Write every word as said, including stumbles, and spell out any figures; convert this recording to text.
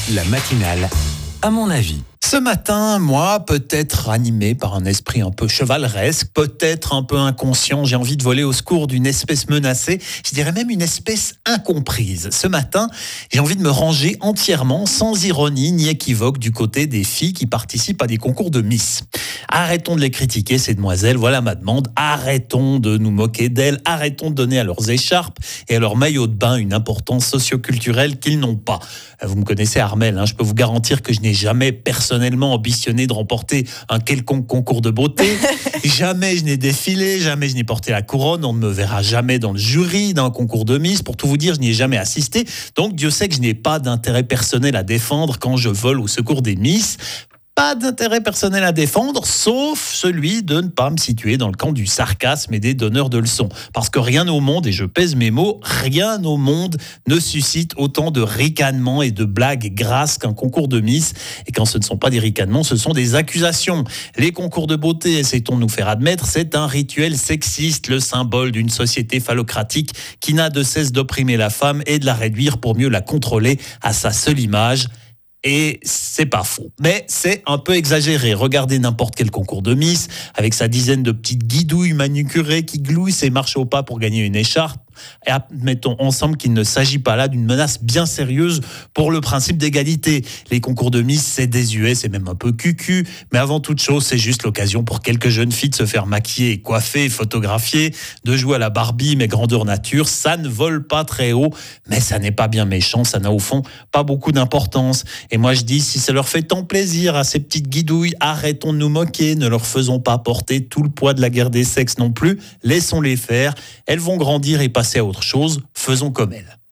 La matinale, à mon avis. Ce matin, moi, peut-être animé par un esprit un peu chevaleresque, peut-être un peu inconscient, j'ai envie de voler au secours d'une espèce menacée, je dirais même une espèce incomprise. Ce matin, j'ai envie de me ranger entièrement, sans ironie ni équivoque, du côté des filles qui participent à des concours de Miss. Arrêtons de les critiquer, ces demoiselles, voilà ma demande. Arrêtons de nous moquer d'elles, arrêtons de donner à leurs écharpes et à leurs maillots de bain une importance socioculturelle qu'ils n'ont pas. Vous me connaissez, Armelle, hein, je peux vous garantir que je n'ai jamais personnellement ambitionné de remporter un quelconque concours de beauté. Jamais je n'ai défilé, jamais je n'ai porté la couronne. On ne me verra jamais dans le jury d'un concours de Miss. Pour tout vous dire, je n'y ai jamais assisté. Donc Dieu sait que je n'ai pas d'intérêt personnel à défendre quand je vole au secours des Miss. Pas d'intérêt personnel à défendre, sauf celui de ne pas me situer dans le camp du sarcasme et des donneurs de leçons. Parce que rien au monde, et je pèse mes mots, rien au monde ne suscite autant de ricanements et de blagues grasses qu'un concours de Miss. Et quand ce ne sont pas des ricanements, ce sont des accusations. Les concours de beauté, essaie-t-on de nous faire admettre, c'est un rituel sexiste, le symbole d'une société phallocratique qui n'a de cesse d'opprimer la femme et de la réduire pour mieux la contrôler à sa seule image. Et c'est pas faux, mais c'est un peu exagéré. Regardez n'importe quel concours de Miss, avec sa dizaine de petites guidouilles manucurées qui glouissent et marchent au pas pour gagner une écharpe. Et admettons ensemble qu'il ne s'agit pas là d'une menace bien sérieuse pour le principe d'égalité. Les concours de Miss, c'est désuet, c'est même un peu cucu, mais avant toute chose, c'est juste l'occasion pour quelques jeunes filles de se faire maquiller, coiffer, photographier, de jouer à la Barbie, mais grandeur nature. Ça ne vole pas très haut, mais ça n'est pas bien méchant, ça n'a au fond pas beaucoup d'importance. Et moi je dis, si ça leur fait tant plaisir à ces petites guidouilles, arrêtons de nous moquer, ne leur faisons pas porter tout le poids de la guerre des sexes non plus, laissons-les faire, elles vont grandir et passer à autre chose, faisons comme elles.